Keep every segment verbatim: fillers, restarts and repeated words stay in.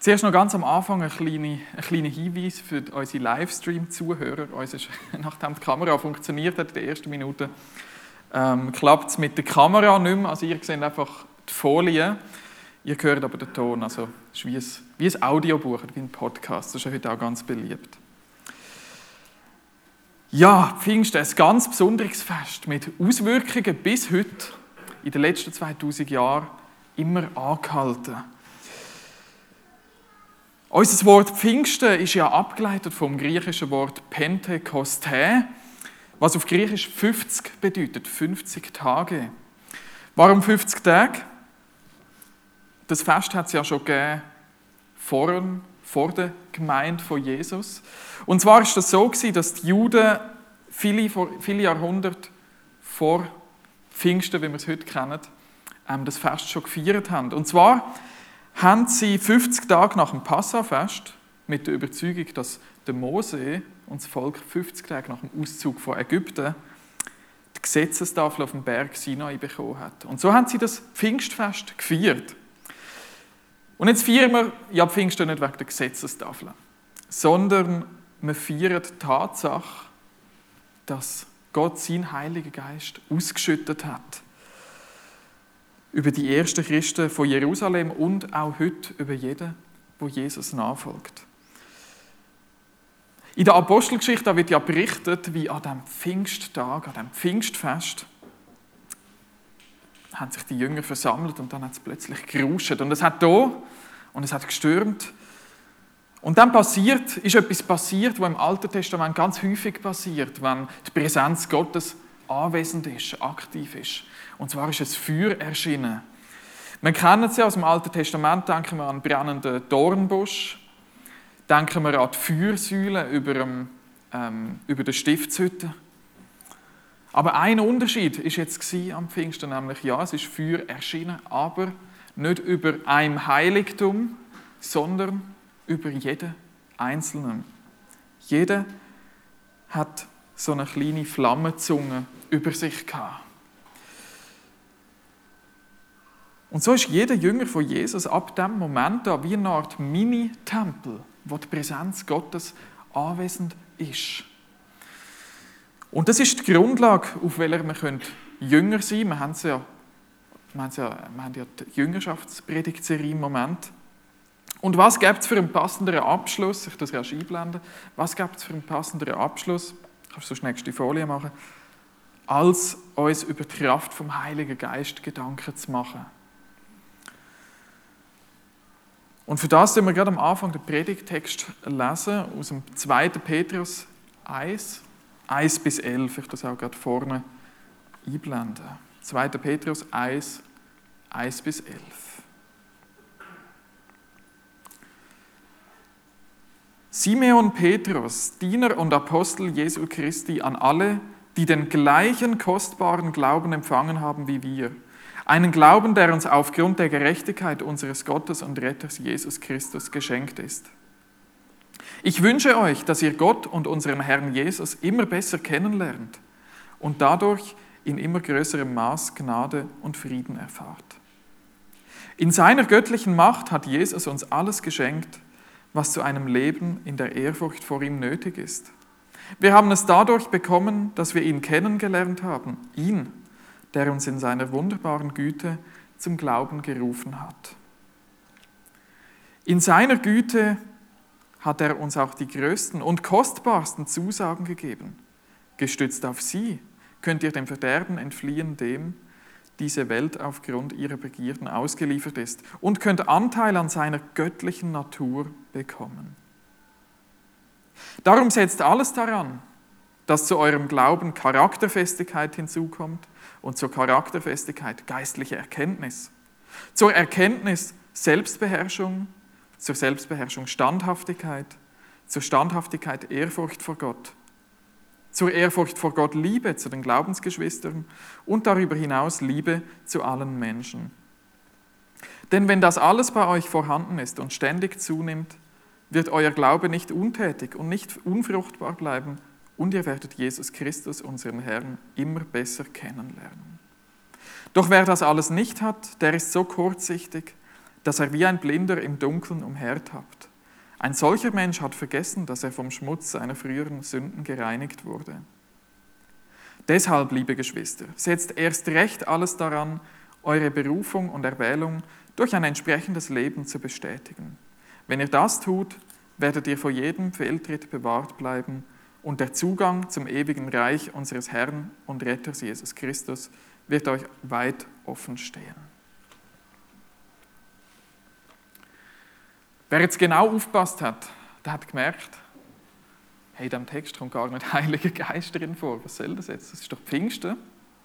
Zuerst noch ganz am Anfang ein kleiner, ein kleiner Hinweis für unsere Livestream-Zuhörer. Uns ist, nachdem die Kamera funktioniert hat in den ersten Minuten, ähm, klappt es mit der Kamera nicht mehr. Also ihr seht einfach die Folie, ihr hört aber den Ton. Also es ist wie ein, wie ein Audiobuch, wie ein Podcast. Das ist heute auch ganz beliebt. Ja, Pfingsten, ein ganz besonderes Fest mit Auswirkungen bis heute, in den letzten zweitausend Jahren, immer angehalten. Unser Wort Pfingsten ist ja abgeleitet vom griechischen Wort Pentekoste, was auf Griechisch fünfzig bedeutet, fünfzig Tage. Warum fünfzig Tage? Das Fest hat es ja schon gegeben vor, vor der Gemeinde von Jesus. Und zwar ist das so gewesen, dass die Juden viele, viele Jahrhunderte vor Pfingsten, wie wir es heute kennen, das Fest schon gefeiert haben. Und zwar haben sie fünfzig Tage nach dem Passafest mit der Überzeugung, dass der Mose und das Volk fünfzig Tage nach dem Auszug von Ägypten die Gesetzestafel auf dem Berg Sinai bekommen hat. Und so haben sie das Pfingstfest gefeiert. Und jetzt feiern wir ja Pfingsten nicht wegen der Gesetzestafel, sondern wir feiern die Tatsache, dass Gott seinen Heiligen Geist ausgeschüttet hat über die ersten Christen von Jerusalem und auch heute über jeden, der Jesus nachfolgt. In der Apostelgeschichte wird ja berichtet, wie an diesem Pfingsttag, an diesem Pfingstfest, haben sich die Jünger versammelt und dann hat es plötzlich gerauscht. Und es hat da und es hat gestürmt. Und dann passiert, ist etwas passiert, was im Alten Testament ganz häufig passiert, wenn die Präsenz Gottes anwesend ist, aktiv ist. Und zwar ist es Feuer erschienen. Wir kennen es ja aus dem Alten Testament, denken wir an den brennenden Dornbusch, denken wir an die Feuersäule über, dem, ähm, über der Stiftshütte. Aber ein Unterschied war jetzt am Pfingsten, nämlich ja, es ist Feuer erschienen, aber nicht über einem Heiligtum, sondern über jeden Einzelnen. Jeder hat so eine kleine Flammenzunge über sich gehabt. Und so ist jeder Jünger von Jesus ab dem Moment da wie eine Art Mini-Tempel, wo die Präsenz Gottes anwesend ist. Und das ist die Grundlage, auf welcher wir Jünger sein können. Wir haben, ja, wir haben, ja, wir haben ja die Jüngerschaftspredigtserie im Moment. Und was gibt es für einen passenderen Abschluss? Ich das rasch einblenden. Was gibt es für einen passenderen Abschluss? Kannst du so nächste Folie machen? Als uns über die Kraft vom Heiligen Geist Gedanken zu machen. Und für das sollen wir gerade am Anfang den Predigttext lesen, aus dem zweiten Petrus eins, eins bis elf. Ich das auch gerade vorne einblenden. zweiter Petrus eins, eins bis elf. Simeon Petrus, Diener und Apostel Jesu Christi, an alle, die den gleichen kostbaren Glauben empfangen haben wie wir. Einen Glauben, der uns aufgrund der Gerechtigkeit unseres Gottes und Retters Jesus Christus geschenkt ist. Ich wünsche euch, dass ihr Gott und unseren Herrn Jesus immer besser kennenlernt und dadurch in immer größerem Maß Gnade und Frieden erfahrt. In seiner göttlichen Macht hat Jesus uns alles geschenkt, was zu einem Leben in der Ehrfurcht vor ihm nötig ist. Wir haben es dadurch bekommen, dass wir ihn kennengelernt haben, ihn, der uns in seiner wunderbaren Güte zum Glauben gerufen hat. In seiner Güte hat er uns auch die größten und kostbarsten Zusagen gegeben. Gestützt auf sie könnt ihr dem Verderben entfliehen, dem diese Welt aufgrund ihrer Begierden ausgeliefert ist, und könnt Anteil an seiner göttlichen Natur bekommen. Darum setzt alles daran, dass zu eurem Glauben Charakterfestigkeit hinzukommt und zur Charakterfestigkeit geistliche Erkenntnis, zur Erkenntnis Selbstbeherrschung, zur Selbstbeherrschung Standhaftigkeit, zur Standhaftigkeit Ehrfurcht vor Gott, zur Ehrfurcht vor Gott Liebe zu den Glaubensgeschwistern und darüber hinaus Liebe zu allen Menschen. Denn wenn das alles bei euch vorhanden ist und ständig zunimmt, wird euer Glaube nicht untätig und nicht unfruchtbar bleiben, und ihr werdet Jesus Christus, unseren Herrn, immer besser kennenlernen. Doch wer das alles nicht hat, der ist so kurzsichtig, dass er wie ein Blinder im Dunkeln umhertappt. Ein solcher Mensch hat vergessen, dass er vom Schmutz seiner früheren Sünden gereinigt wurde. Deshalb, liebe Geschwister, setzt erst recht alles daran, eure Berufung und Erwählung durch ein entsprechendes Leben zu bestätigen. Wenn ihr das tut, werdet ihr vor jedem Fehltritt bewahrt bleiben und der Zugang zum ewigen Reich unseres Herrn und Retters Jesus Christus wird euch weit offen stehen. Wer jetzt genau aufgepasst hat, der hat gemerkt, hey, in diesem Text kommt gar nicht Heiliger Geist drin vor. Was soll das jetzt? Das ist doch Pfingsten.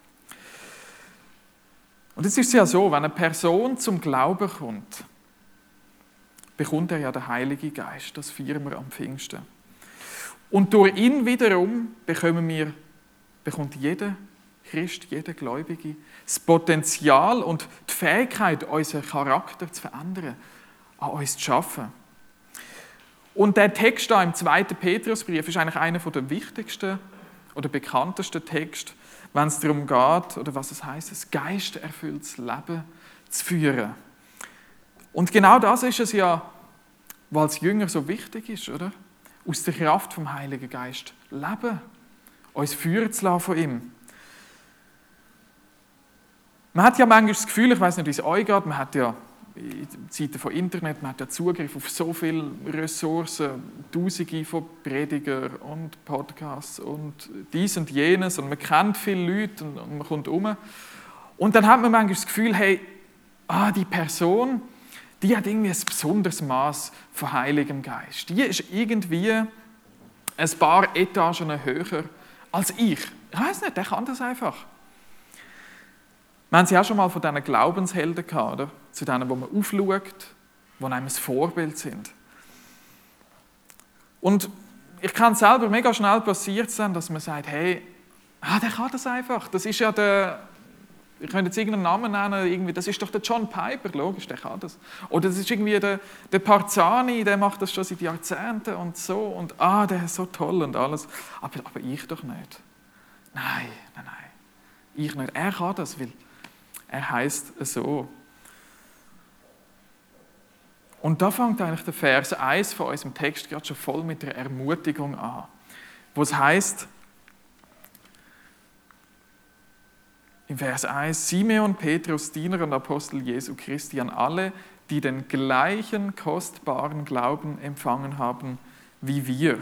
Und es ist ja so, wenn eine Person zum Glauben kommt, bekommt er ja den Heiligen Geist. Das feiern wir am Pfingsten. Und durch ihn wiederum bekommen wir, bekommt jeder Christ, jeder Gläubige das Potenzial und die Fähigkeit, unseren Charakter zu verändern, an uns zu schaffen. Und der Text da im zweiten Petrusbrief ist eigentlich einer der wichtigsten oder bekanntesten Texte, wenn es darum geht, oder was es heisst, ein geisterfülltes Leben zu führen. Und genau das ist es ja, weil es Jünger so wichtig ist, oder? Aus der Kraft vom Heiligen Geist leben, uns führen zu lassen von ihm. Man hat ja manchmal das Gefühl, ich weiß nicht, wie es euch geht, man hat ja in Zeiten von Internet, man hat ja Zugriff auf so viele Ressourcen, Tausende von Predigern und Podcasts und dies und jenes und man kennt viele Leute und, und man kommt um. Und dann hat man manchmal das Gefühl, hey, ah, die Person, die hat irgendwie ein besonderes Maß von Heiligem Geist. Die ist irgendwie ein paar Etagen höher als ich. Ich weiß nicht, der kann das einfach. Wir haben sie auch schon mal von diesen Glaubenshelden gehabt, oder? Zu denen, wo man aufschaut, die einem ein Vorbild sind. Und ich kann selber mega schnell passiert sein, dass man sagt, hey, ah, der kann das einfach. Das ist ja der, ich könnte jetzt irgendeinen Namen nennen, irgendwie, das ist doch der John Piper, logisch, der kann das. Oder das ist irgendwie der, der Parzani, der macht das schon seit Jahrzehnten und so. Und ah, der ist so toll und alles. Aber, aber ich doch nicht. Nein, nein, nein. Ich nicht. Er kann das, weil er heisst so. Und da fängt eigentlich der Vers eins von unserem Text gerade schon voll mit der Ermutigung an, wo es heisst, im Vers eins, Simeon, Petrus, Diener und Apostel Jesu Christi, an alle, die den gleichen kostbaren Glauben empfangen haben wie wir.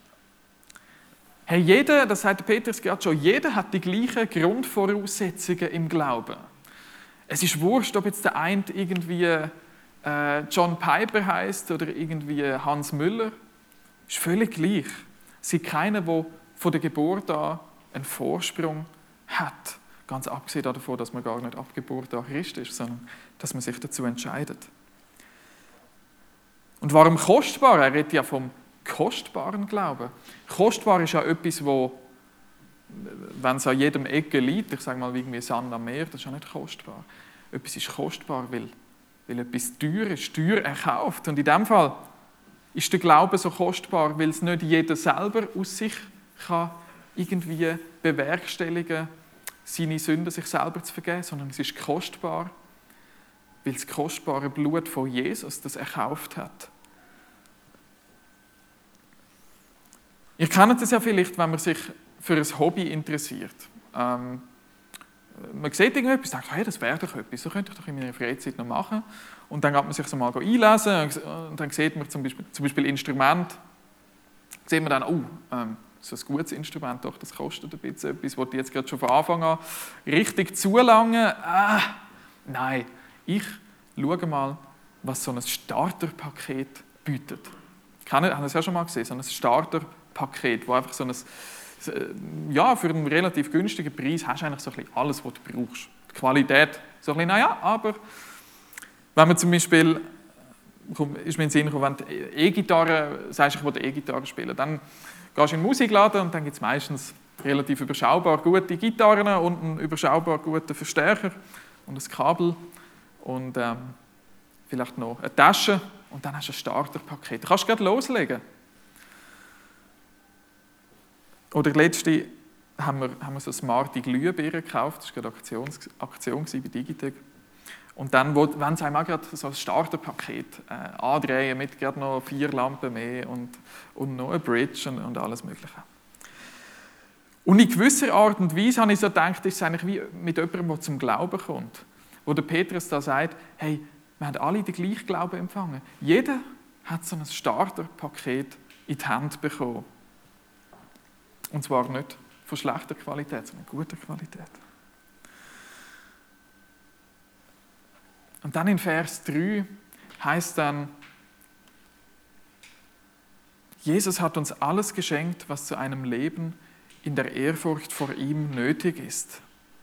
Hey, jeder, das sagt Petrus gerade schon, jeder hat die gleichen Grundvoraussetzungen im Glauben. Es ist wurscht, ob jetzt der eine irgendwie äh, John Piper heißt oder irgendwie Hans Müller. Ist völlig gleich. Es gibt keinen, der von der Geburt an einen Vorsprung hat. Ganz abgesehen davon, dass man gar nicht ab Geburt an Christ ist, sondern dass man sich dazu entscheidet. Und warum kostbar? Er redet ja vom kostbaren Glauben. Kostbar ist ja etwas, wo, wenn es an jedem Ecke liegt, ich sage mal wie irgendwie Sand am Meer, das ist ja nicht kostbar. Etwas ist kostbar, weil, weil etwas teuer ist, teuer erkauft. Und in diesem Fall ist der Glaube so kostbar, weil es nicht jeder selber aus sich kann irgendwie bewerkstelligen, seine Sünden sich selber zu vergeben, sondern es ist kostbar, weil das kostbare Blut von Jesus das erkauft hat. Ihr kennt es ja vielleicht, wenn man sich für ein Hobby interessiert. Ähm, man sieht irgendetwas und denkt, hey, das wäre doch etwas, so könnte ich doch in meiner Freizeit noch machen. Und dann geht man sich so mal einlesen und dann sieht man zum Beispiel, zum Beispiel Instrumente, sieht man dann, oh, ähm, so ein gutes Instrument, doch, das kostet ein bisschen etwas, was die jetzt gerade schon von Anfang an richtig zulangen. Ah, nein, ich schaue mal, was so ein Starterpaket bietet. Haben Sie es ja schon mal gesehen, so ein Starterpaket, wo einfach so ein, ja, für einen relativ günstigen Preis hast du eigentlich so ein bisschen alles, was du brauchst. Die Qualität, so ein bisschen, naja, aber wenn man zum Beispiel, ist mir in den Sinn gekommen, wenn du E-Gitarre, sagst, ich will E-Gitarre spielen, dann gehst du in den Musikladen und dann gibt es meistens relativ überschaubar gute Gitarren und einen überschaubar guten Verstärker und ein Kabel und ähm, vielleicht noch eine Tasche und dann hast du ein Starterpaket. Du kannst gleich loslegen. Oder letzte haben wir, haben wir so smarte Glühbirnen gekauft, das war gerade eine Aktion, Aktion bei Digitec. Und dann wollen sie einem auch gerade so ein Starterpaket äh, andrehen mit gerade noch vier Lampen mehr und, und noch eine Bridge und, und alles Mögliche. Und in gewisser Art und Weise habe ich so gedacht, ist es eigentlich wie mit jemandem, der zum Glauben kommt. Wo der Petrus da sagt, hey, wir haben alle den gleichen Glauben empfangen. Jeder hat so ein Starterpaket in die Hand bekommen. Und zwar nicht von schlechter Qualität, sondern guter Qualität. Und dann in Vers drei heißt dann, Jesus hat uns alles geschenkt, was zu einem Leben in der Ehrfurcht vor ihm nötig ist.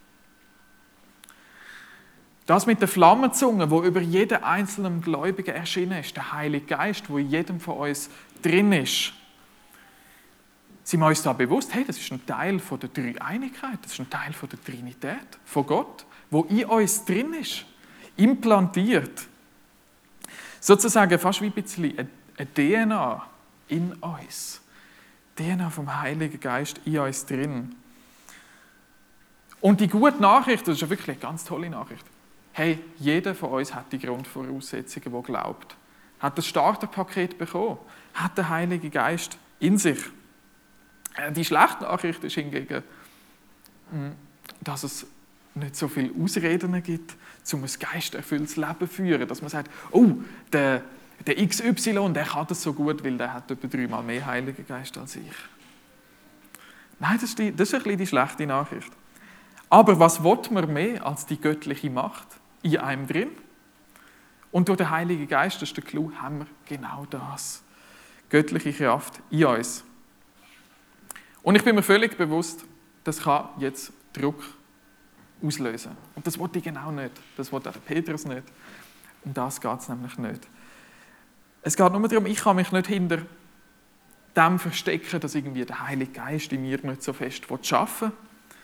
Das mit der Flammenzunge, wo über jeden einzelnen Gläubigen erschienen ist, der Heilige Geist, wo in jedem von uns drin ist. Sind wir uns da bewusst, hey, das ist ein Teil von der Dreieinigkeit, das ist ein Teil von der Trinität, von Gott, wo in uns drin ist, implantiert. Sozusagen fast wie ein bisschen eine D N A in uns. D N A vom Heiligen Geist in uns drin. Und die gute Nachricht, das ist ja wirklich eine ganz tolle Nachricht. Hey, jeder von uns hat die Grundvoraussetzungen, der glaubt. Hat das Starterpaket bekommen, hat den Heiligen Geist in sich. Die schlechte Nachricht ist hingegen, dass es nicht so viele Ausreden gibt, um ein geisterfülltes Leben zu führen. Dass man sagt, oh, der, der X Y, der kann das so gut, weil der hat etwa dreimal mehr Heiligen Geist als ich. Nein, das ist, die, das ist ein bisschen die schlechte Nachricht. Aber was will man mehr als die göttliche Macht in einem drin? Und durch den Heiligen Geist, das ist der Clou, haben wir genau das. Göttliche Kraft in uns. Und ich bin mir völlig bewusst, das kann jetzt Druck auslösen. Und das wollte ich genau nicht. Das wollte auch Petrus nicht. Um das geht es nämlich nicht. Es geht nur darum, ich kann mich nicht hinter dem verstecken, dass irgendwie der Heilige Geist in mir nicht so fest arbeiten will,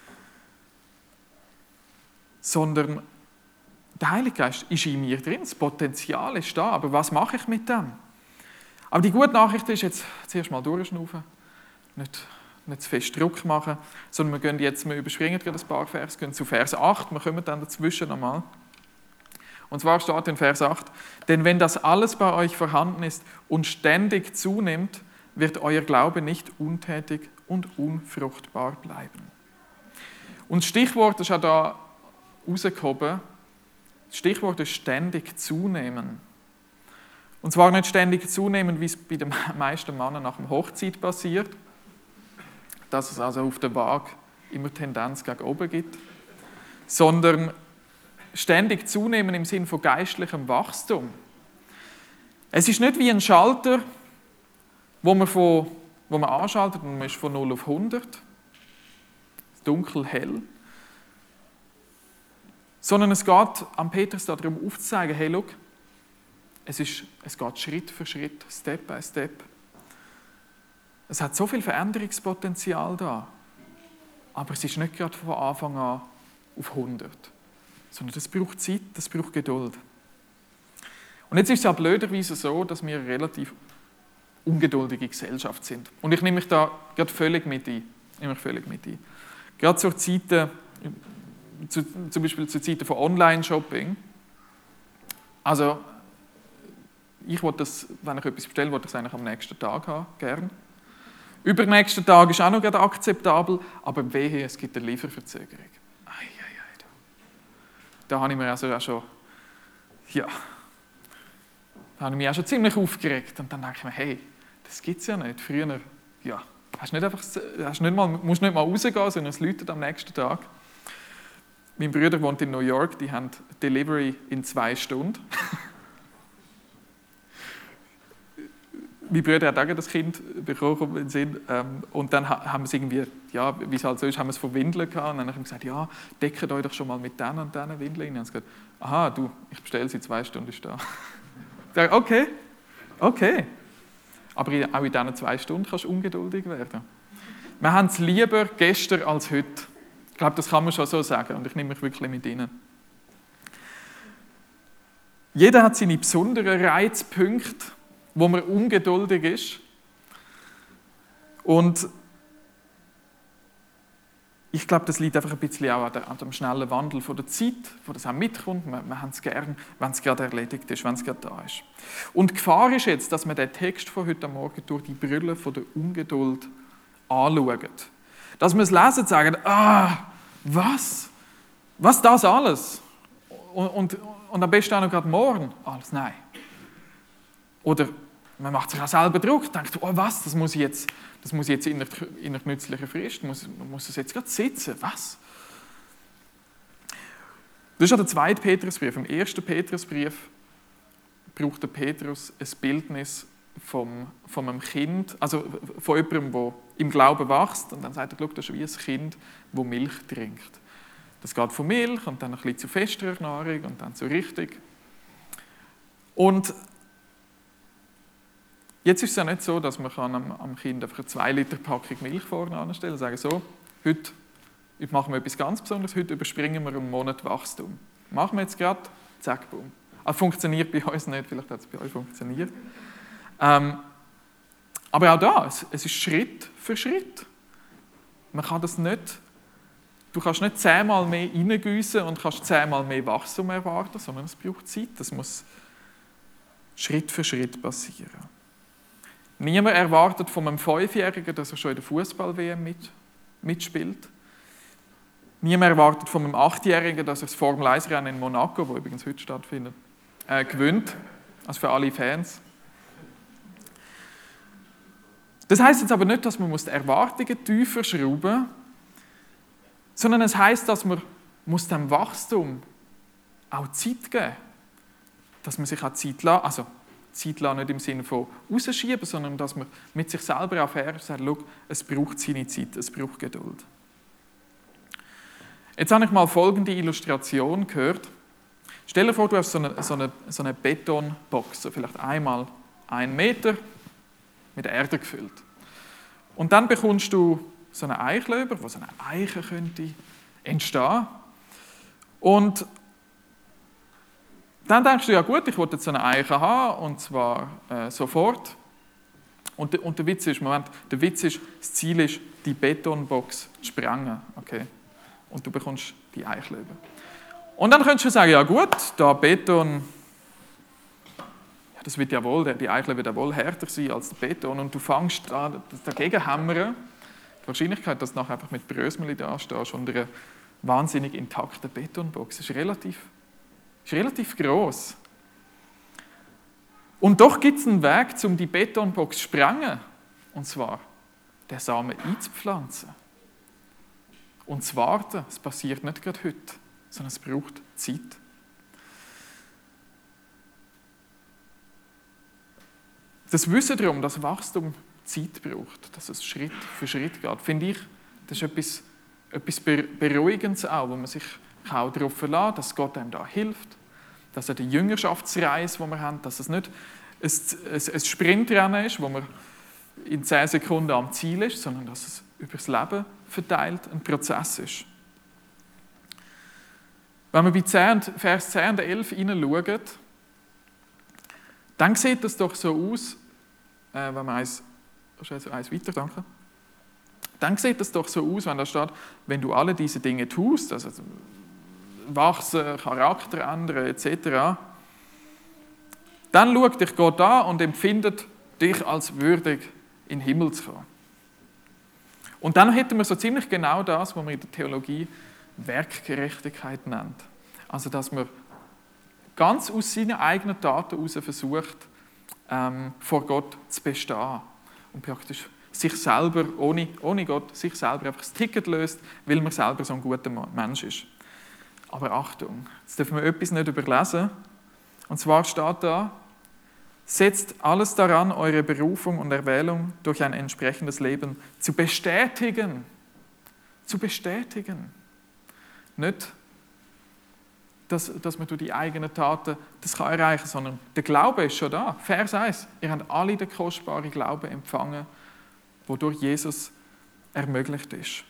sondern der Heilige Geist ist in mir drin, das Potenzial ist da, aber was mache ich mit dem? Aber die gute Nachricht ist jetzt zuerst mal durchschnaufen, nicht, nicht zu fest Druck machen, sondern wir gehen jetzt, wir überspringen gerade ein paar Vers, gehen zu Vers acht, wir kommen dann dazwischen nochmal. Und zwar steht in Vers acht, denn wenn das alles bei euch vorhanden ist und ständig zunimmt, wird euer Glaube nicht untätig und unfruchtbar bleiben. Und das Stichwort ist auch da rausgehoben. Das Stichwort ist ständig zunehmen. Und zwar nicht ständig zunehmen, wie es bei den meisten Männern nach der Hochzeit passiert, dass es also auf der Waage immer Tendenz gegen oben gibt, sondern ständig zunehmen im Sinn von geistlichem Wachstum. Es ist nicht wie ein Schalter, wo man, von, wo man anschaltet und man ist von null auf hundert, dunkel, hell, sondern es geht am Petrus darum aufzuzeigen, hey, schau, es, ist, es geht Schritt für Schritt, Step by Step. Es hat so viel Veränderungspotenzial da, aber es ist nicht gerade von Anfang an auf hundert, sondern das braucht Zeit, das braucht Geduld. Und jetzt ist es ja blöderweise so, dass wir eine relativ ungeduldige Gesellschaft sind. Und ich nehme mich da gerade völlig mit ein. Ich nehme mich völlig mit ein. Gerade zur Zeit, zu, zum Beispiel zu Zeiten von Online-Shopping. Also, ich wollte das, wenn ich etwas bestelle, wollte ich es eigentlich am nächsten Tag haben, gern. Übernächsten Tag ist auch noch gerade akzeptabel, aber wehe, es gibt eine Lieferverzögerung. Ei, ei, ei, da. da habe ich mir also auch schon, ja, da habe ich mich auch schon ziemlich aufgeregt. Und dann denke ich mir, hey, das gibt es ja nicht. Früher, ja, hast nicht einfach, hast nicht mal, musst nicht mal rausgehen, sondern es läutet am nächsten Tag. Mein Bruder wohnt in New York, die haben Delivery in zwei Stunden. Mein Bruder hat auch das Kind bekommen, ähm, und dann haben wir es irgendwie, ja, wie es halt so ist, haben wir es von Windeln gehabt, und dann habe ich gesagt, ja, deckt euch doch schon mal mit diesen und diesen Windeln. Und dann haben sie gesagt, aha, du, ich bestelle sie, zwei Stunden ist da. Ich sage, okay, okay. Aber auch in diesen zwei Stunden kannst du ungeduldig werden. Wir haben es lieber gestern als heute. Ich glaube, das kann man schon so sagen, und ich nehme mich wirklich mit ihnen. Jeder hat seine besonderen Reizpunkte, wo man ungeduldig ist. Und ich glaube, das liegt einfach ein bisschen auch an, der, an dem schnellen Wandel von der Zeit, wo das auch mitkommt. Wir, wir haben es gern, wenn es gerade erledigt ist, wenn es gerade da ist. Und die Gefahr ist jetzt, dass wir den Text von heute Morgen durch die Brille von der Ungeduld anschauen. Dass wir es lesen und sagen, ah, was? Was das alles? Und, und, und am besten auch noch gerade morgen. Alles, nein. Oder man macht sich auch selber Druck, denkt, oh was, das muss ich jetzt, das muss ich jetzt in einer, in einer nützlichen Frist, muss, muss das jetzt gerade sitzen, was? Das ist ja der zweite Petrusbrief. Im ersten Petrusbrief braucht der Petrus ein Bildnis vom, von einem Kind, also von jemandem, der im Glauben wächst, und dann sagt er, das ist wie ein Kind, das Milch trinkt. Das geht von Milch und dann ein bisschen zu festerer Nahrung und dann zu richtig. Und jetzt ist es ja nicht so, dass man am, am Kind einfach eine zwei Liter Packung Milch vorne anstellen und sagen, so, heute, heute machen wir etwas ganz Besonderes, heute überspringen wir einen Monat Wachstum. Machen wir jetzt gerade, zack, boom. Das funktioniert bei uns nicht, vielleicht hat es bei euch funktioniert. Ähm, aber auch da, es, es ist Schritt für Schritt. Man kann das nicht, du kannst nicht zehnmal mehr reingießen und kannst zehnmal mehr Wachstum erwarten, sondern es braucht Zeit, das muss Schritt für Schritt passieren. Niemand erwartet von einem Fünfjährigen, dass er schon in der Fußball-W M mit, mitspielt. Niemand erwartet von einem Achtjährigen, dass er das Formel eins Rennen in Monaco, wo übrigens heute stattfindet, äh, gewinnt. Also für alle Fans. Das heisst jetzt aber nicht, dass man die Erwartungen tiefer schrauben muss, sondern es heisst, dass man muss dem Wachstum auch Zeit geben muss. Dass man sich auch Zeit lässt, also Zeit lassen, nicht im Sinne von rausschieben, sondern dass man mit sich selber auch fair sagt, schau, es braucht seine Zeit, es braucht Geduld. Jetzt habe ich mal folgende Illustration gehört. Stell dir vor, du hast so eine, so eine, so eine Betonbox, so vielleicht einmal einen Meter mit Erde gefüllt. Und dann bekommst du so eine Eichel über, wo so eine Eiche könnte entstehen. Und dann denkst du, ja gut, ich wollte jetzt so eine Eiche haben, und zwar äh, sofort. Und, de, und der Witz ist, Moment, der Witz ist, das Ziel ist, die Betonbox zu sprengen. Okay? Und du bekommst die Eichel über. Und dann könntest du sagen, ja gut, da Beton, ja, das wird ja wohl, die Eichel wird ja wohl härter sein als der Beton, und du fängst an, dagegen hämmern. Die Wahrscheinlichkeit, dass du nachher einfach mit Brösmeli da stehst und einer wahnsinnig intakten Betonbox, ist relativ ist relativ gross. Und doch gibt es einen Weg, um die Betonbox zu sprengen. Und zwar, den Samen einzupflanzen. Und zu warten. Es passiert nicht gerade heute, sondern es braucht Zeit. Das Wissen darum, dass Wachstum Zeit braucht, dass es Schritt für Schritt geht, finde ich, das ist etwas, etwas Beruhigendes auch, wo man sich auch darauf verlassen, dass Gott einem da hilft, dass er die Jüngerschaftsreise, die wir haben, dass es nicht ein, ein, ein Sprintrennen ist, wo man in zehn Sekunden am Ziel ist, sondern dass es über das Leben verteilt ein Prozess ist. Wenn wir bei zehn, Vers zehn und elf hineinschauen, dann sieht es doch so aus, äh, wenn man eins, eins weiter, danke. Dann sieht es doch so aus, wenn da steht, wenn du alle diese Dinge tust, also wachsen, Charakter ändern et cetera, dann schaut dich Gott an und empfindet dich als würdig, in den Himmel zu kommen. Und dann hätten wir so ziemlich genau das, was man in der Theologie Werkgerechtigkeit nennt. Also, dass man ganz aus seinen eigenen Taten heraus versucht, ähm, vor Gott zu bestehen. Und praktisch sich selber, ohne, ohne Gott, sich selber einfach das Ticket löst, weil man selber so ein guter Mensch ist. Aber Achtung, jetzt dürfen wir etwas nicht überlesen. Und zwar steht da, setzt alles daran, eure Berufung und Erwählung durch ein entsprechendes Leben zu bestätigen. Zu bestätigen. Nicht, dass, dass man durch die eigenen Taten das kann erreichen kann, sondern der Glaube ist schon da. Vers eins, ihr habt alle den kostbaren Glauben empfangen, wodurch Jesus ermöglicht ist.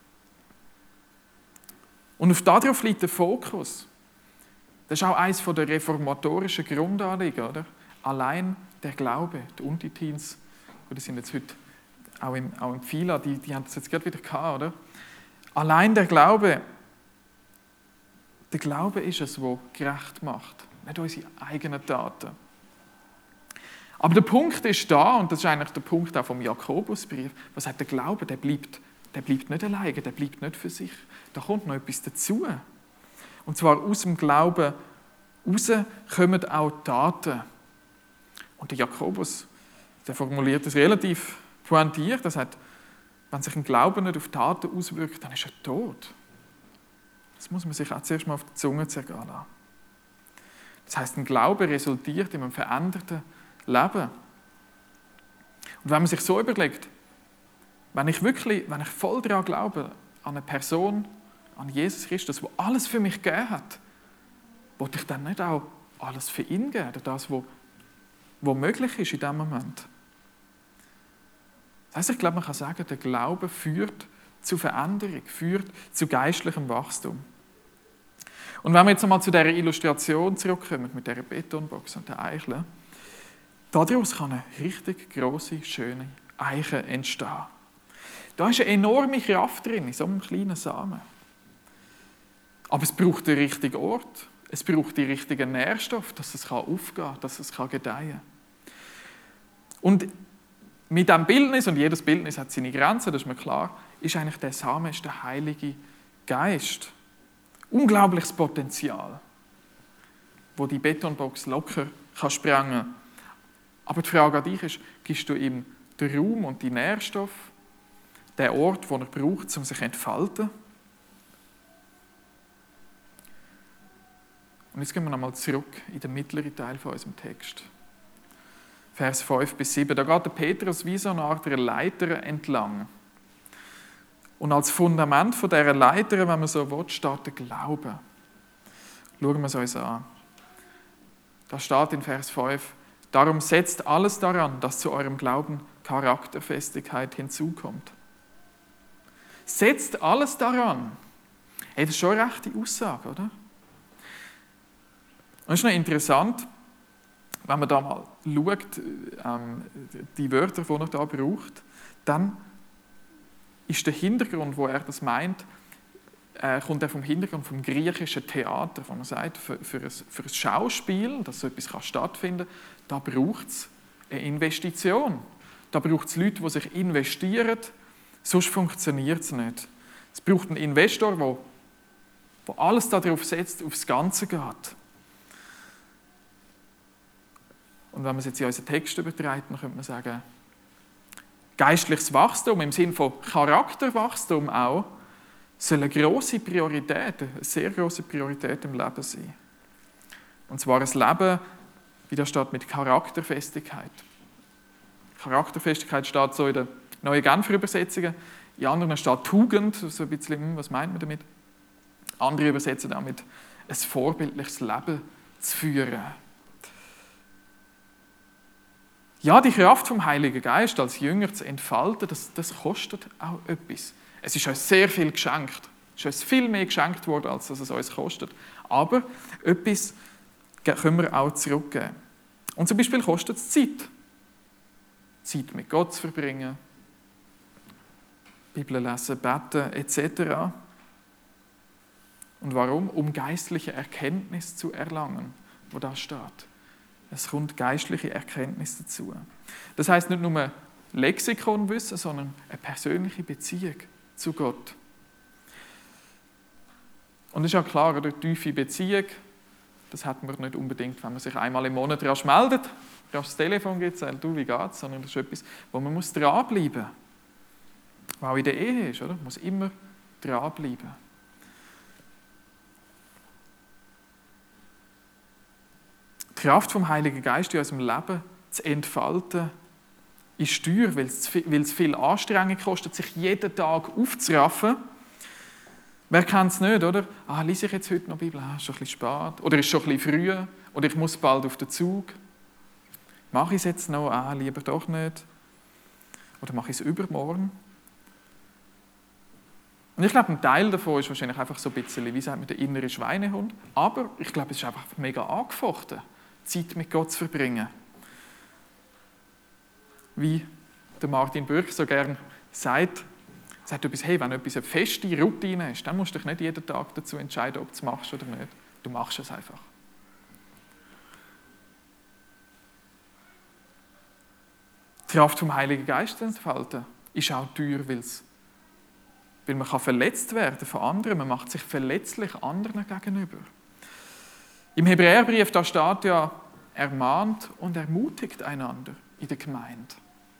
Und auf darauf liegt der Fokus. Das ist auch eines der reformatorischen Grundanliegen, oder? Allein der Glaube, die Untitins, die sind jetzt heute auch im, auch im Pfila, die, die haben das jetzt gerade wieder gehabt, oder? Allein der Glaube, der Glaube ist es, der gerecht macht, nicht unsere eigenen Taten. Aber der Punkt ist da, und das ist eigentlich der Punkt auch vom Jakobusbrief, was hat der Glaube, der bleibt, der bleibt nicht alleine, der bleibt nicht für sich. Da kommt noch etwas dazu. Und zwar aus dem Glauben raus kommen auch Taten. Und der Jakobus, der formuliert das relativ pointiert, das hat, wenn sich ein Glaube nicht auf Taten auswirkt, dann ist er tot. Das muss man sich auch zuerst mal auf die Zunge zergehen lassen. Das heisst, ein Glaube resultiert in einem veränderten Leben. Und wenn man sich so überlegt, wenn ich wirklich, wenn ich voll daran glaube, an eine Person, an Jesus Christus, der alles für mich gegeben hat, wollte ich dann nicht auch alles für ihn geben, das, was, was möglich ist in diesem Moment? Das heisst, ich glaube, man kann sagen, der Glaube führt zu Veränderung, führt zu geistlichem Wachstum. Und wenn wir jetzt einmal zu dieser Illustration zurückkommen, mit dieser Betonbox und der Eichel, daraus kann eine richtig grosse, schöne Eiche entstehen. Da ist eine enorme Kraft drin, in so einem kleinen Samen. Aber es braucht den richtigen Ort, es braucht die richtigen Nährstoffe, dass es aufgehen kann, dass es gedeihen kann. Und mit diesem Bildnis, und jedes Bildnis hat seine Grenzen, das ist mir klar, ist eigentlich der Samen ist der Heilige Geist. Unglaubliches Potenzial, wo die Betonbox locker kann sprengen kann. Aber die Frage an dich ist, gibst du ihm den Raum und die Nährstoffe, den Ort, den er braucht, um sich zu entfalten? Und jetzt gehen wir nochmal zurück in den mittleren Teil von unserem Text. Vers fünf bis sieben. Da geht der Petrus wie so eine Art Leiter entlang. Und als Fundament von dieser Leiter, wenn man so will, steht der Glaube. Schauen wir es uns an. Da steht in Vers fünf, darum setzt alles daran, dass zu eurem Glauben Charakterfestigkeit hinzukommt. Setzt alles daran. Hey, das ist schon eine rechte Aussage, oder? Und es ist noch interessant, wenn man da mal schaut, ähm, die Wörter, die er da braucht, dann ist der Hintergrund, wo er das meint, äh, kommt er vom Hintergrund vom griechischen Theater, wo man sagt, für, für, ein, für ein Schauspiel, dass so etwas kann stattfinden kann, da braucht es eine Investition. Da braucht es Leute, die sich investieren, sonst funktioniert es nicht. Es braucht einen Investor, der, der alles darauf setzt, aufs Ganze geht. Und wenn man es jetzt in unseren Text überträgt, dann könnte man sagen, geistliches Wachstum im Sinne von Charakterwachstum auch, soll eine grosse Priorität, eine sehr grosse Priorität im Leben sein. Und zwar ein Leben, wie das steht, mit Charakterfestigkeit. Charakterfestigkeit steht so in den neuen Genfer Übersetzungen. In anderen steht Tugend, so ein bisschen, was meint man damit? Andere übersetzen damit, ein vorbildliches Leben zu führen. Ja, die Kraft vom Heiligen Geist als Jünger zu entfalten, das, das kostet auch etwas. Es ist uns sehr viel geschenkt. Es ist uns viel mehr geschenkt worden, als es uns kostet. Aber etwas können wir auch zurückgeben. Und zum Beispiel kostet es Zeit. Zeit mit Gott zu verbringen, Bibel lesen, beten et cetera. Und warum? Um geistliche Erkenntnis zu erlangen, wo da steht. Es kommt geistliche Erkenntnis dazu. Das heisst nicht nur Lexikonwissen, sondern eine persönliche Beziehung zu Gott. Und es ist ja klar, eine tiefe Beziehung, das hat man nicht unbedingt, wenn man sich einmal im Monat rasch meldet, rasch das Telefon gibt, sagt, du, wie geht's? Sondern das ist etwas, wo man muss dranbleiben muss. Was auch in der Ehe ist, oder? Man muss immer dranbleiben. Die Kraft vom Heiligen Geist in unserem Leben zu entfalten, ist teuer, weil es, weil es viel Anstrengung kostet, sich jeden Tag aufzuraffen. Wer kennt es nicht, oder? Ah, lese ich jetzt heute noch Bibel? Ah, ist schon ein bisschen spät. Oder ist schon ein bisschen früh. Oder ich muss bald auf den Zug. Mache ich es jetzt noch? Ah, lieber doch nicht. Oder mache ich es übermorgen? Und ich glaube, ein Teil davon ist wahrscheinlich einfach so ein bisschen, wie sagt man, der innere Schweinehund. Aber ich glaube, es ist einfach mega angefochten, Zeit mit Gott zu verbringen. Wie der Martin Bürch so gern sagt, sagt etwas, hey, wenn etwas eine feste Routine ist, dann musst du dich nicht jeden Tag dazu entscheiden, ob du es machst oder nicht. Du machst es einfach. Die Kraft vom Heiligen Geist zu entfalten ist auch teuer, weil man kann verletzt werden von anderen. Man macht sich verletzlich anderen gegenüber. Im Hebräerbrief da steht ja, ermahnt und ermutigt einander in der Gemeinde.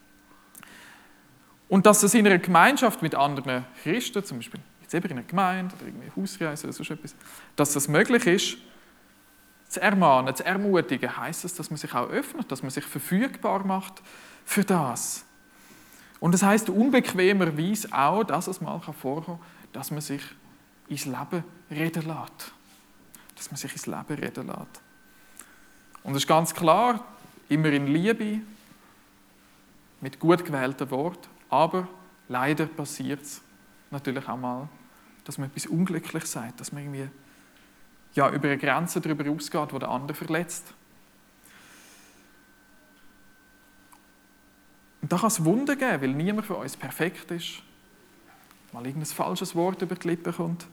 Und dass es in einer Gemeinschaft mit anderen Christen, zum Beispiel jetzt eben in einer Gemeinde oder irgendwie Hausreise oder so etwas, dass das möglich ist, zu ermahnen, zu ermutigen, heisst es, dass man sich auch öffnet, dass man sich verfügbar macht für das. Und das heisst unbequemerweise auch, dass es mal vorkommen kann, dass man sich ins Leben reden lässt. Dass man sich ins Leben reden lässt. Und es ist ganz klar, immer in Liebe, mit gut gewählten Worten, aber leider passiert es natürlich auch mal, dass man etwas unglücklich sagt, dass man irgendwie ja, über eine Grenze darüber ausgeht, die der andere verletzt. Und da kann es Wunder geben, weil niemand von uns perfekt ist, mal irgendein falsches Wort über die Lippen kommt.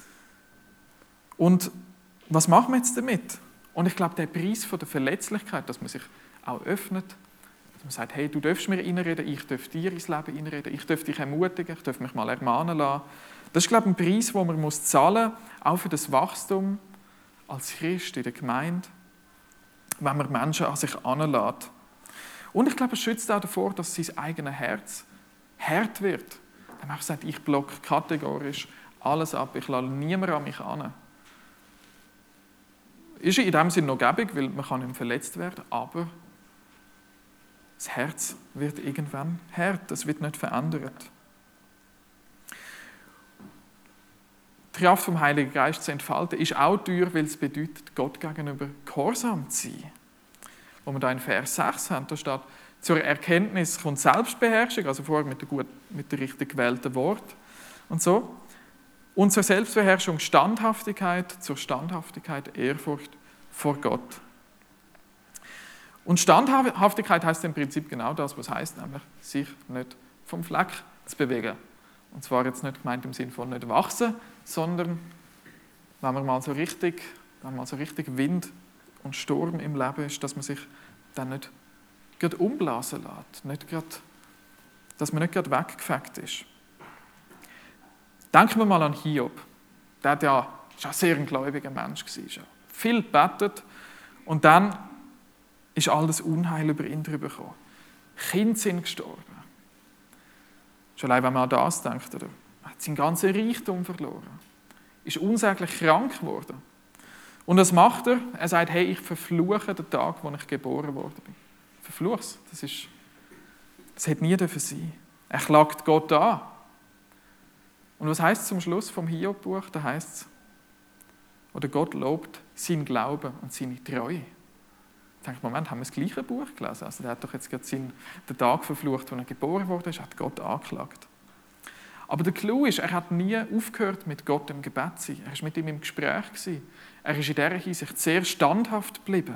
Und was machen wir jetzt damit? Und ich glaube, der Preis von der Verletzlichkeit, dass man sich auch öffnet, dass man sagt, hey, du darfst mir reinreden, ich darf dir ins Leben reinreden, ich darf dich ermutigen, ich darf mich mal ermahnen lassen. Das ist, glaube ich, ein Preis, den man muss zahlen muss, auch für das Wachstum als Christ in der Gemeinde, wenn man Menschen an sich heranlässt. Und ich glaube, es schützt auch davor, dass sein eigenes Herz hart wird. Dann habe ich gesagt, ich blocke kategorisch alles ab, ich lasse niemanden an mich heran. Ist in dem Sinne noch gäbig, weil man kann nicht verletzt werden, aber das Herz wird irgendwann hart, es wird nicht verändert. Die Kraft vom Heiligen Geist zu entfalten ist auch teuer, weil es bedeutet, Gott gegenüber gehorsam zu sein. Wo wir da in Vers sechs haben, da steht, zur Erkenntnis kommt Selbstbeherrschung, also vorher mit der, gut, mit der richtig gewählten Wort und so. Und zur Selbstbeherrschung Standhaftigkeit, zur Standhaftigkeit Ehrfurcht vor Gott. Und Standhaftigkeit heißt im Prinzip genau das, was heißt, nämlich sich nicht vom Fleck zu bewegen. Und zwar jetzt nicht gemeint im Sinne von nicht wachsen, sondern wenn man mal so richtig, wenn mal so richtig Wind und Sturm im Leben ist, dass man sich dann nicht gerade umblasen lässt, nicht gerade, dass man nicht gerade weggefegt ist. Denken wir mal an Hiob. Der war ja ein sehr gläubiger Mensch. Ja. Viel gebetet und dann ist alles Unheil über ihn drüber gekommen. Kinder sind gestorben. Schon allein, wenn man an das denkt, oder? Er hat seinen ganzen Reichtum verloren. Ist unsäglich krank geworden. Und was macht er? Er sagt, hey, ich verfluche den Tag, wo ich geboren worden bin. Verfluch's. Das ist, das hätte nie dürfen sein. Er klagt Gott an. Und was heißt es zum Schluss vom Hiob-Buch? Da heißt es, oder Gott lobt seinen Glauben und seine Treue. Ich denke, Moment, haben wir das gleiche Buch gelesen? Also der hat doch jetzt gerade seinen, den Tag verflucht, wo er geboren wurde, hat Gott angeklagt. Aber der Clou ist, er hat nie aufgehört, mit Gott im Gebet zu sein. Er war mit ihm im Gespräch. Er ist in dieser Hinsicht sehr standhaft geblieben.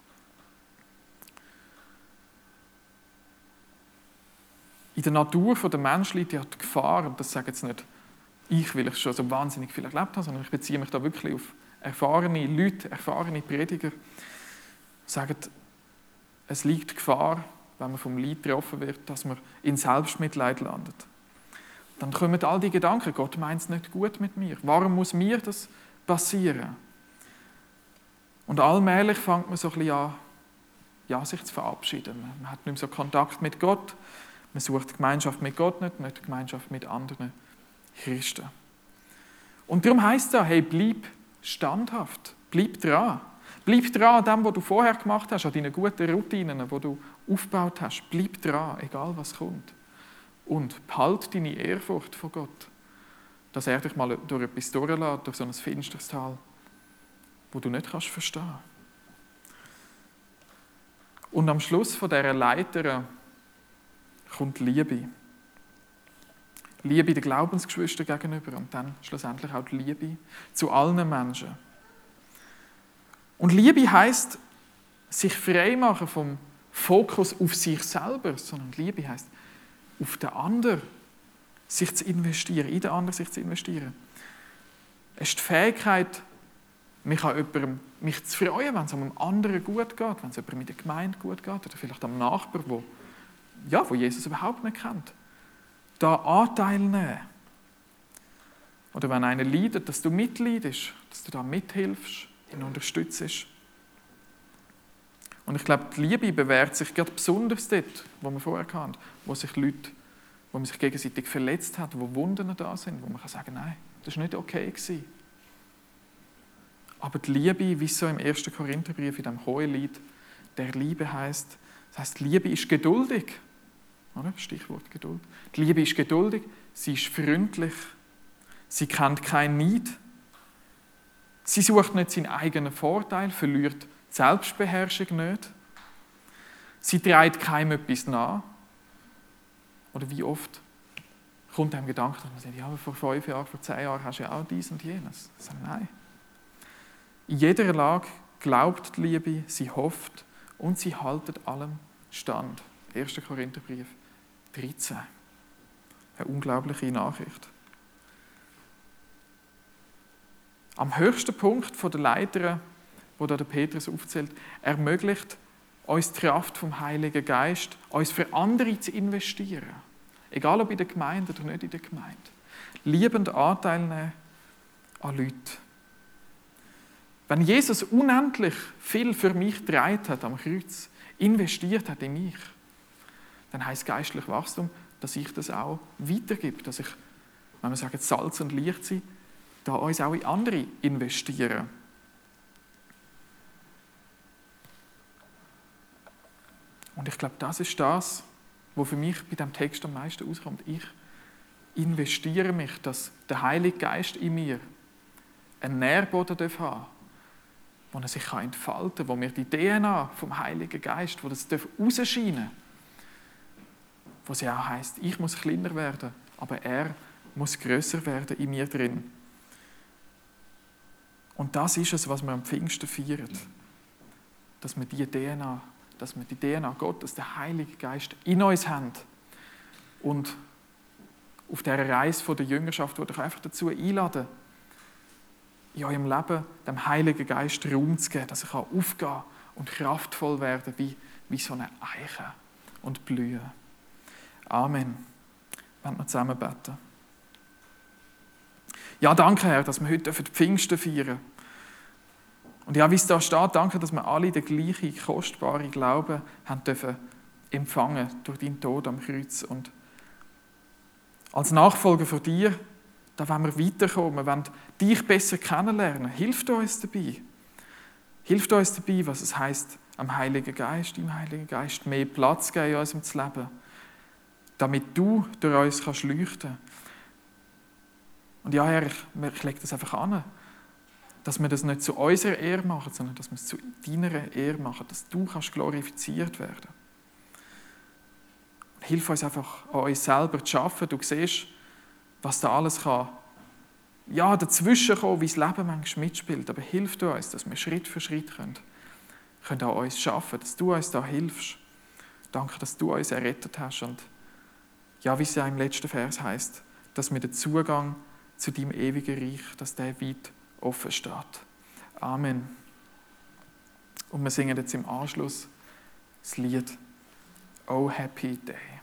In der Natur der Menschen liegt ja die Gefahr, und das sage jetzt nicht ich, weil ich schon so wahnsinnig viel erlebt habe, sondern ich beziehe mich da wirklich auf erfahrene Leute, erfahrene Prediger, die sagen, es liegt Gefahr, wenn man vom Leid getroffen wird, dass man in Selbstmitleid landet. Dann kommen all die Gedanken, Gott meint es nicht gut mit mir. Warum muss mir das passieren? Und allmählich fängt man so ein bisschen an, ja, sich zu verabschieden. Man hat nicht mehr so Kontakt mit Gott, man sucht die Gemeinschaft mit Gott nicht, nicht die Gemeinschaft mit anderen Christen. Und darum heisst es ja, hey, bleib standhaft, bleib dran. Bleib dran an dem, was du vorher gemacht hast, an deinen guten Routinen, die du aufgebaut hast. Bleib dran, egal was kommt. Und behalte deine Ehrfurcht vor Gott, dass er dich mal durch etwas durchlässt, durch so ein finsteres Tal, wo du nicht kannst verstehen. Und am Schluss von dieser Leiter kommt Liebe. Liebe den Glaubensgeschwistern gegenüber und dann schlussendlich auch die Liebe zu allen Menschen. Und Liebe heisst, sich frei machen vom Fokus auf sich selber, sondern Liebe heisst, auf den anderen sich zu investieren, in den anderen sich zu investieren. Es ist die Fähigkeit, mich an jemandem, mich zu freuen, wenn es einem anderen gut geht, wenn es jemandem in der Gemeinde gut geht oder vielleicht am Nachbarn, wo, ja, wo Jesus überhaupt nicht kennt. Da Anteil nehmen. Oder wenn einer leidet, dass du mitleidest, dass du da mithilfst, ihn unterstützt. Und ich glaube, die Liebe bewährt sich gerade besonders dort, wo wir vorher hatten, wo sich Leute, wo man sich gegenseitig verletzt hat, wo Wunden da sind, wo man kann sagen, nein, das war nicht okay gewesen. Aber die Liebe, wie es so im ersten Korintherbrief in diesem Hohelied der Liebe heißt, das heißt, die Liebe ist geduldig. Oder? Stichwort Geduld. Die Liebe ist geduldig, sie ist freundlich, sie kennt keinen Neid, sie sucht nicht seinen eigenen Vorteil, verliert die Selbstbeherrschung nicht, sie trägt keinem etwas nach. Oder wie oft kommt einem Gedanke, dass man sagt, ja, vor fünf Jahren, vor zehn Jahren hast du ja auch dies und jenes. Ich sage, nein. In jeder Lage glaubt die Liebe, sie hofft und sie haltet allem stand. erster Korintherbrief dreizehn. Eine unglaubliche Nachricht. Am höchsten Punkt der Leiter, wo da der Petrus aufzählt, ermöglicht uns die Kraft vom Heiligen Geist, uns für andere zu investieren. Egal ob in der Gemeinde oder nicht in der Gemeinde. Liebend Anteil nehmen an Leuten. Wenn Jesus unendlich viel für mich getragen hat am Kreuz, investiert hat in mich, dann heisst geistlich Wachstum, dass ich das auch weitergebe. Dass ich, wenn wir sagen, Salz und Licht sein, da uns auch in andere investieren. Und ich glaube, das ist das, was für mich bei diesem Text am meisten auskommt. Ich investiere mich, dass der Heilige Geist in mir einen Nährboden haben darf, wo er sich entfalten kann, wo mir die D N A vom Heiligen Geist, wo das rausscheinen darf, wo es ja auch heisst, ich muss kleiner werden, aber er muss grösser werden in mir drin. Und das ist es, was wir am Pfingsten feiern. Dass wir die D N A, dass wir die D N A Gottes, den Heiligen Geist in uns haben. Und auf dieser Reise der Jüngerschaft würde ich einfach dazu einladen, in eurem Leben dem Heiligen Geist Raum zu geben, dass er aufgehen kann und kraftvoll werden wie, wie so eine Eiche und blühen. Amen. Wir wollen noch zusammen beten. Ja, danke, Herr, dass wir heute für die Pfingsten feiern. Und ja, wie es da steht, danke, dass wir alle den gleichen kostbaren Glauben haben dürfen empfangen durch deinen Tod am Kreuz. Und als Nachfolger von dir, da wollen wir weiterkommen, wir wollen dich besser kennenlernen. Hilf uns dabei. Hilf uns dabei, was es heisst, am Heiligen Geist, im Heiligen Geist mehr Platz geben in unserem Leben, damit du durch uns kannst leuchten. Und ja, Herr, ich, ich lege das einfach an, dass wir das nicht zu unserer Ehre machen, sondern dass wir es zu deiner Ehre machen, dass du kannst glorifiziert werden. Hilf uns einfach, an uns selber zu arbeiten. Du siehst, was da alles kann, ja, dazwischen kommen, wie das Leben manchmal mitspielt. Aber hilf du uns, dass wir Schritt für Schritt können, können an uns arbeiten, dass du uns da hilfst. Danke, dass du uns errettet hast. Und ja, wie es ja im letzten Vers heißt, dass wir den Zugang zu deinem ewigen Reich, dass der weit offen steht. Amen. Und wir singen jetzt im Anschluss das Lied Oh Happy Day.